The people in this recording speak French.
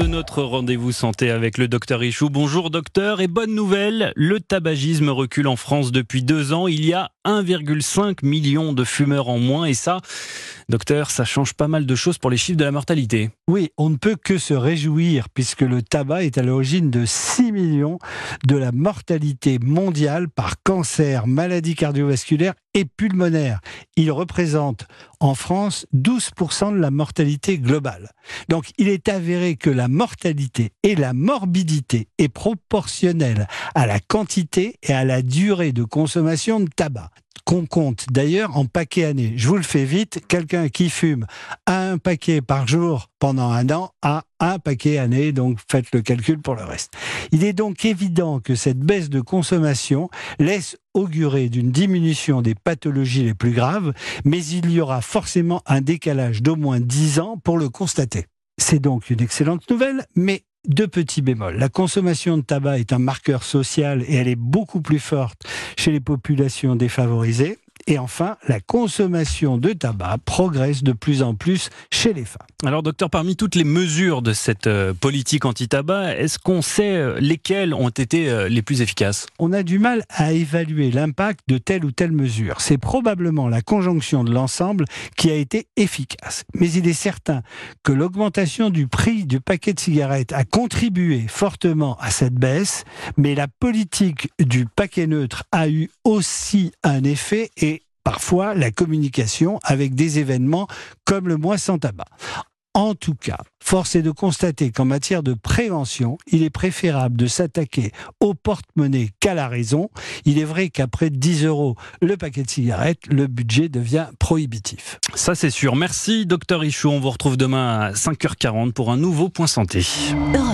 de notre rendez-vous santé avec le docteur Ichou. Bonjour docteur, et bonne nouvelle, le tabagisme recule en France depuis 2 ans. Il y a 1,5 million de fumeurs en moins et ça, docteur, ça change pas mal de choses pour les chiffres de la mortalité. Oui, on ne peut que se réjouir puisque le tabac est à l'origine de 6 millions de la mortalité mondiale par cancer, maladies cardiovasculaires et pulmonaires. Il représente en France 12% de la mortalité globale. Donc il est avéré que la mortalité et la morbidité est proportionnelle à la quantité et à la durée de consommation de tabac, qu'on compte d'ailleurs en paquets années. Je vous le fais vite, quelqu'un qui fume un paquet par jour pendant 1 an a un paquet année, donc faites le calcul pour le reste. Il est donc évident que cette baisse de consommation laisse augurer d'une diminution des pathologies les plus graves, mais il y aura forcément un décalage d'au moins 10 ans pour le constater. C'est donc une excellente nouvelle, mais 2 petits bémols. La consommation de tabac est un marqueur social et elle est beaucoup plus forte chez les populations défavorisées. Et enfin, la consommation de tabac progresse de plus en plus chez les femmes. Alors docteur, parmi toutes les mesures de cette politique anti-tabac, est-ce qu'on sait lesquelles ont été les plus efficaces ? On a du mal à évaluer l'impact de telle ou telle mesure. C'est probablement la conjonction de l'ensemble qui a été efficace. Mais il est certain que l'augmentation du prix du paquet de cigarettes a contribué fortement à cette baisse, mais la politique du paquet neutre a eu aussi un effet et parfois la communication avec des événements comme le mois sans tabac. En tout cas, force est de constater qu'en matière de prévention, il est préférable de s'attaquer au porte-monnaie qu'à la raison. Il est vrai qu'après 10 € le paquet de cigarettes, le budget devient prohibitif. Ça c'est sûr. Merci docteur Ichou, on vous retrouve demain à 5h40 pour un nouveau Point Santé.